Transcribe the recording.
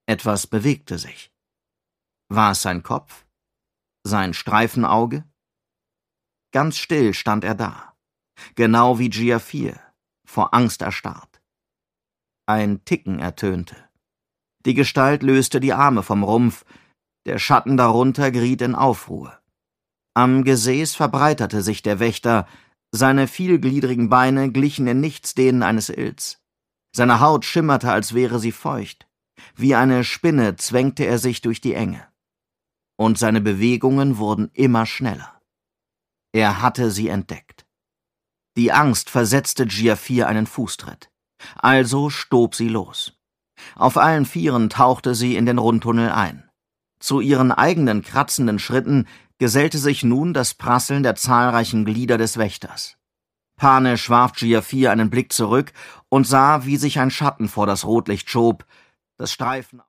Etwas bewegte sich. War es sein Kopf? Sein Streifenauge? Ganz still stand er da, genau wie Giafir, vor Angst erstarrt. Ein Ticken ertönte. Die Gestalt löste die Arme vom Rumpf, der Schatten darunter geriet in Aufruhr. Am Gesäß verbreiterte sich der Wächter, seine vielgliedrigen Beine glichen in nichts denen eines Ills. Seine Haut schimmerte, als wäre sie feucht. Wie eine Spinne zwängte er sich durch die Enge. Und seine Bewegungen wurden immer schneller. Er hatte sie entdeckt. Die Angst versetzte Giafir einen Fußtritt. Also stob sie los. Auf allen Vieren tauchte sie in den Rundtunnel ein. Zu ihren eigenen kratzenden Schritten gesellte sich nun das Prasseln der zahlreichen Glieder des Wächters. Panisch warf Giafir einen Blick zurück und sah, wie sich ein Schatten vor das Rotlicht schob, das Streifen